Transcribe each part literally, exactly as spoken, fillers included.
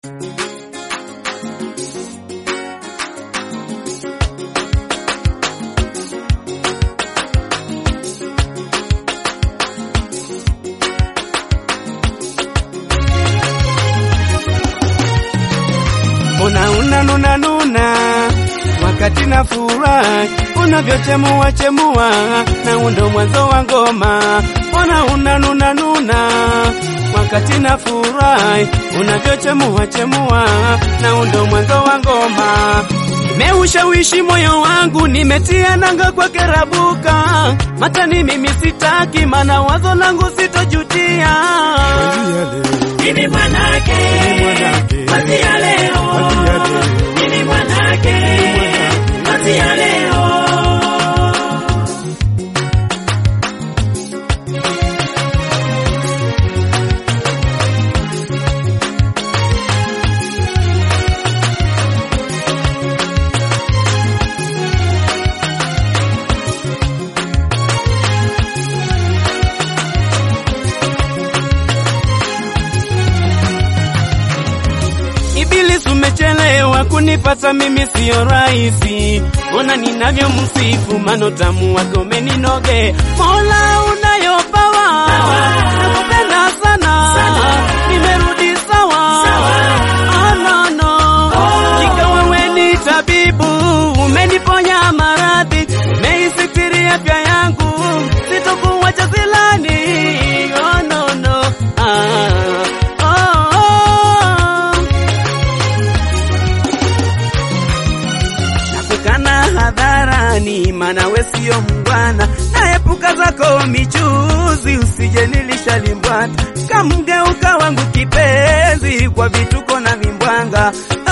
Una una nuna nuna wakati na furahi, unavyochemua chemua na undo mwanzo wa ngoma. Una una nuna nuna wakati na furahi, unavyochemua chemua na undo mwanzo wa ngoma. Nimeushawishi moyo wangu, nimetia nanga kwa kerabuka. Matani mimi sitaki, mana wazo langu sitojutia. Nini mwanake, mazi ya leo. Nini mwanake, mazi ya leo. Ibilisi umechelewa kunipata mimi sio rahisi. Ona ninavyo msifu, mano tamu wako umeninoge. Mola unayopawa, nakupenda sana, nimerudi sawa. Oh no no, jika wewe ni tabibu, umeniponya maradhi, umeisitiri afya yangu, sitokuacha zilani. Oh no no, ah hadharani, mana we sio mbwana. Naepuka zako michuzi, usije nilishalimbwata. Kamgeuka wangu kipenzi, kwa vituko na vimbwanga.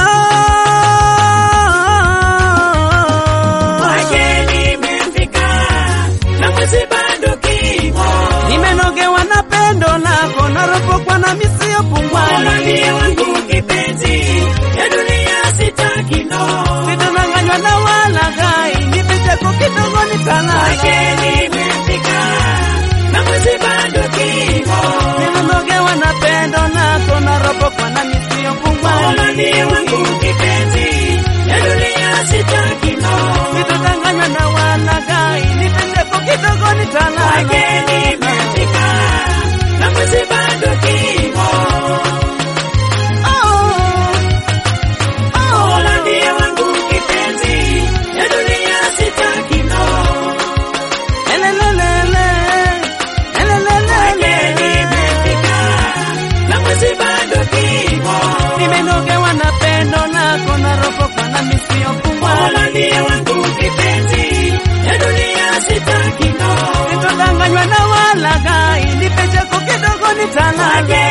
Wageni nimefika, na mwezi bado kimo. Nimenogewa na pendo lako, naropokwa na misio pungwani. Ndiye wangu kipenzi, ya dunia sitaki no. Sitanganywa na wala gai, nipiteko kidogo nitalala. Wageni nimefika, na mwezi bado kimo. Nimenogewa na pendo lako, naropokwa na misio pungwani. Ndiye wangu kipenzi, ya dunia sitaki no. Sitanganywa na wala gai, nipiteko kidogo nitalala. Wageni nimefika, na mwezi bado kimo. Nimenogewa na pendo lako, naropokwa na misio pungwani. Ndiye wangu kipenzi, ya dunia sitaki no. Sitodanganywa na wala gai, nipeteko kidogo nitalala.